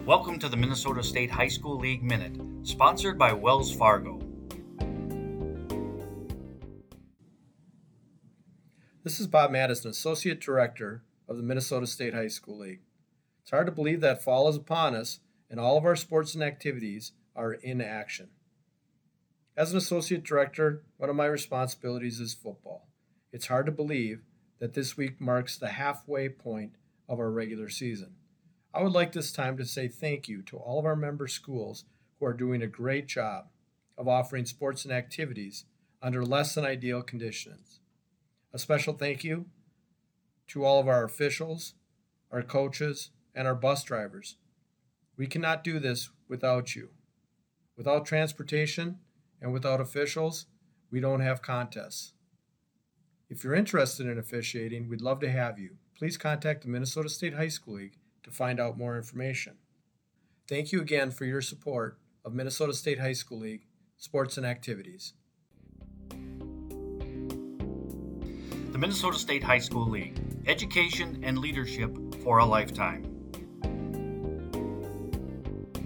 Welcome to the Minnesota State High School League Minute, sponsored by Wells Fargo. This is Bob Madison, Associate Director of the Minnesota State High School League. It's hard to believe that fall is upon us and all of our sports and activities are in action. As an Associate Director, one of my responsibilities is football. It's hard to believe that this week marks the halfway point of our regular season. I would like this time to say thank you to all of our member schools who are doing a great job of offering sports and activities under less than ideal conditions. A special thank you to all of our officials, our coaches, and our bus drivers. We cannot do this without you. Without transportation and without officials, we don't have contests. If you're interested in officiating, we'd love to have you. Please contact the Minnesota State High School League to find out more information. Thank you again for your support of Minnesota State High School League sports and activities. The Minnesota State High School League, education and leadership for a lifetime.